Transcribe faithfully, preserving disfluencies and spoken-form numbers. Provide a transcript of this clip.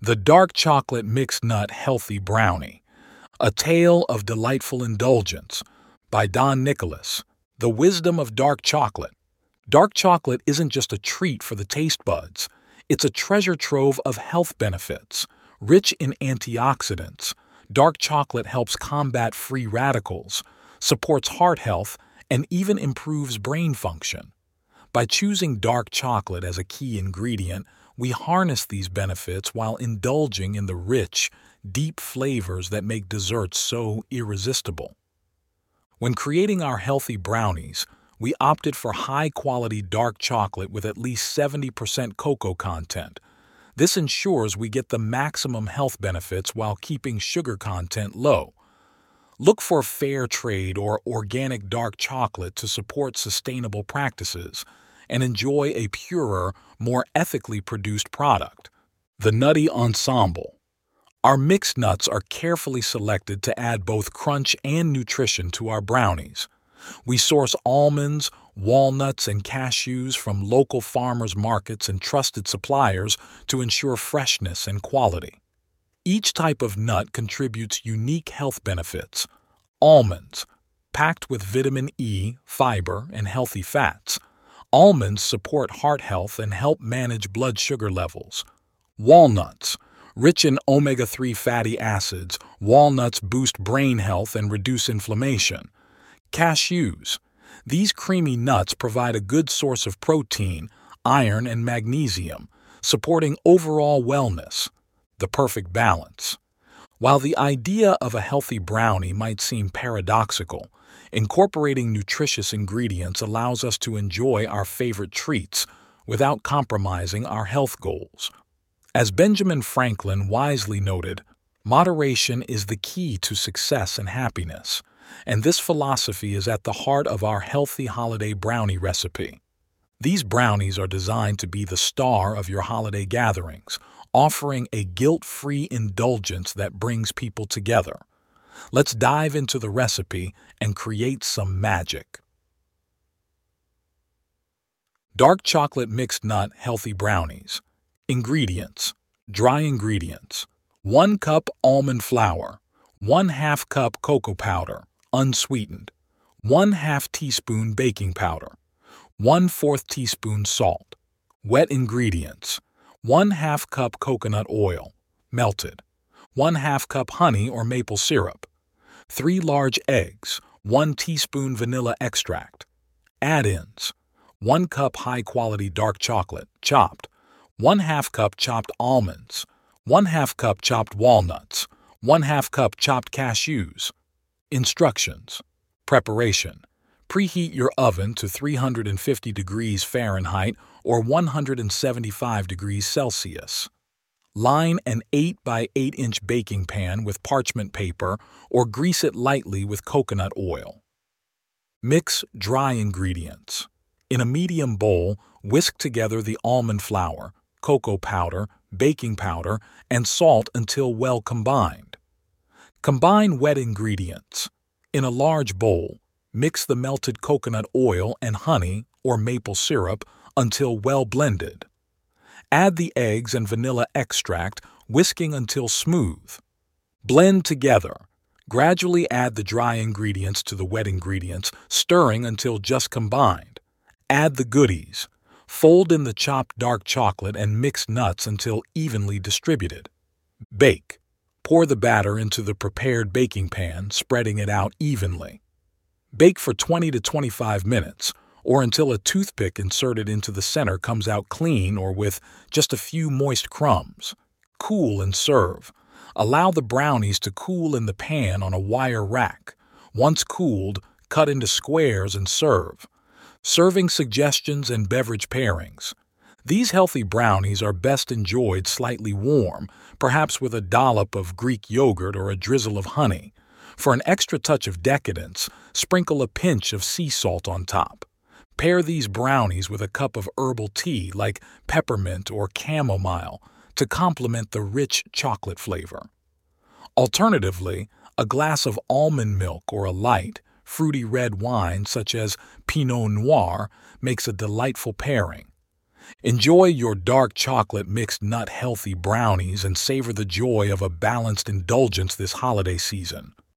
The Dark Chocolate Mixed Nut Healthy Brownie, A Tale of Delightful Indulgence by Don Nicholas. The Wisdom of Dark Chocolate. Dark chocolate isn't just a treat for the taste buds. It's a treasure trove of health benefits. Rich in antioxidants, dark chocolate helps combat free radicals, supports heart health, and even improves brain function. By choosing dark chocolate as a key ingredient, we harness these benefits while indulging in the rich, deep flavors that make desserts so irresistible. When creating our healthy brownies, we opted for high-quality dark chocolate with at least seventy percent cocoa content. This ensures we get the maximum health benefits while keeping sugar content low. Look for fair trade or organic dark chocolate to support sustainable practices and enjoy a purer, more ethically produced product. The Nutty Ensemble. Our mixed nuts are carefully selected to add both crunch and nutrition to our brownies. We source almonds, walnuts, and cashews from local farmers markets and trusted suppliers to ensure freshness and quality. Each type of nut contributes unique health benefits. Almonds, packed with vitamin E, fiber, and healthy fats. Almonds support heart health and help manage blood sugar levels. Walnuts, rich in omega three fatty acids, walnuts boost brain health and reduce inflammation. Cashews. These creamy nuts provide a good source of protein, iron, and magnesium, supporting overall wellness. The perfect balance. While the idea of a healthy brownie might seem paradoxical, incorporating nutritious ingredients allows us to enjoy our favorite treats without compromising our health goals. As Benjamin Franklin wisely noted, moderation is the key to success and happiness, and this philosophy is at the heart of our healthy holiday brownie recipe. These brownies are designed to be the star of your holiday gatherings, offering a guilt-free indulgence that brings people together. Let's dive into the recipe and create some magic. Dark Chocolate Mixed Nut Healthy Brownies. Ingredients. Dry ingredients. one cup almond flour. one half cup cocoa powder, unsweetened. one half teaspoon baking powder. one fourth teaspoon salt. Wet ingredients. one half cup coconut oil, melted. one half cup honey or maple syrup. three large eggs. one teaspoon vanilla extract. Add-ins. one cup high-quality dark chocolate, chopped. one half cup chopped almonds. one half cup chopped walnuts. one half cup chopped cashews. Instructions. Preparation. Preheat your oven to three hundred fifty degrees Fahrenheit or one hundred seventy-five degrees Celsius. Line an eight by eight inch baking pan with parchment paper or grease it lightly with coconut oil. Mix dry ingredients. In a medium bowl, whisk together the almond flour, cocoa powder, baking powder, and salt until well combined. Combine wet ingredients. In a large bowl, mix the melted coconut oil and honey or maple syrup until well blended. Add the eggs and vanilla extract, whisking until smooth. Blend together. Gradually add the dry ingredients to the wet ingredients, stirring until just combined. Add the goodies. Fold in the chopped dark chocolate and mix nuts until evenly distributed. Bake. Pour the batter into the prepared baking pan, spreading it out evenly. Bake for twenty to twenty-five minutes, or until a toothpick inserted into the center comes out clean or with just a few moist crumbs. Cool and serve. Allow the brownies to cool in the pan on a wire rack. Once cooled, cut into squares and serve. Serving suggestions and beverage pairings. These healthy brownies are best enjoyed slightly warm, perhaps with a dollop of Greek yogurt or a drizzle of honey. For an extra touch of decadence, sprinkle a pinch of sea salt on top. Pair these brownies with a cup of herbal tea like peppermint or chamomile to complement the rich chocolate flavor. Alternatively, a glass of almond milk or a light, fruity red wine such as Pinot Noir makes a delightful pairing. Enjoy your dark chocolate mixed nut healthy brownies and savor the joy of a balanced indulgence this holiday season.